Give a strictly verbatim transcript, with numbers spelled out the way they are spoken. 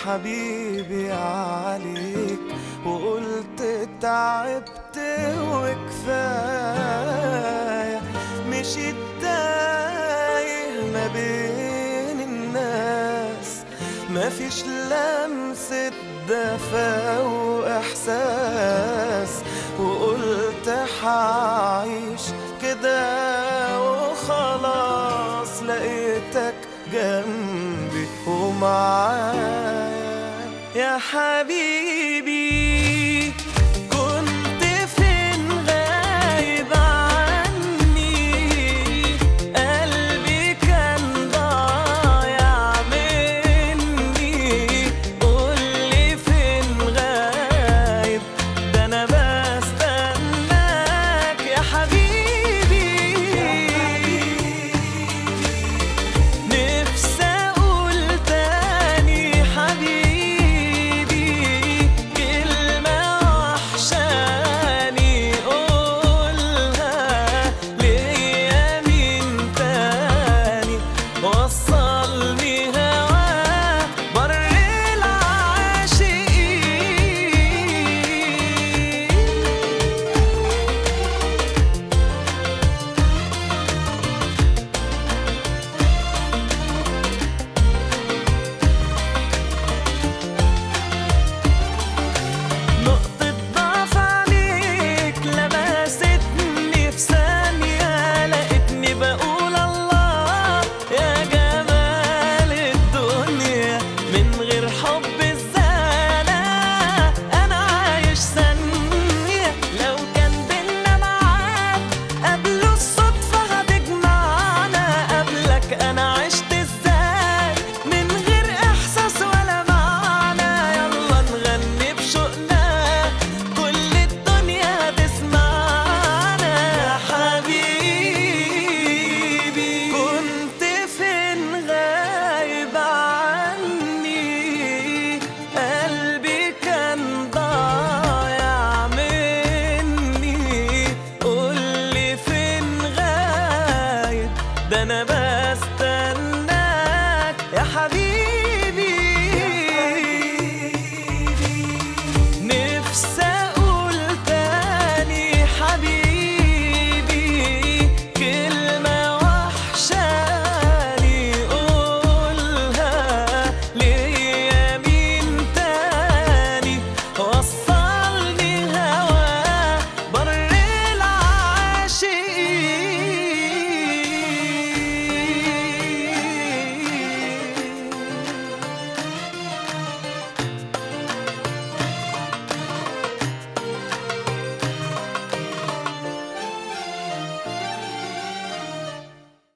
حبيبي عليك، وقلت تعبت وكفاية، مشيت تايه ما بين الناس، مفيش لمسة دفا وإحساس، وقلت حعيش كده وخلاص، لقيتك جنبي ومعايا يا حبيبي. كنت فين غايب عني، قلبي كان ضايع مني، قولي فين غايب، ده أنا بستناك يا حبيبي. نفسي أقول تاني حبيبي كلمة وحشاني، قولها ليا مين تاني وصلني هواه بر العاشقين. نقطة ضعف عليك لمستني في ثانية، لقيتني بقول الله يا جمال الدنيا، من غير حب الزنا أنا عايش ثانية، لو كان بينا ميعاد قبل الصدفة هتجمعنا، قبلك أنا عشت ازاي من غير إحساس ولا معنى، يلا نغني بشوقنا كل الدنيا هتسمعنا يا حبيبي. كنت فين غايب عني، قلبي كان ضايع مني، قولي فين غايب، ده أنا بستناك يا حبيبي.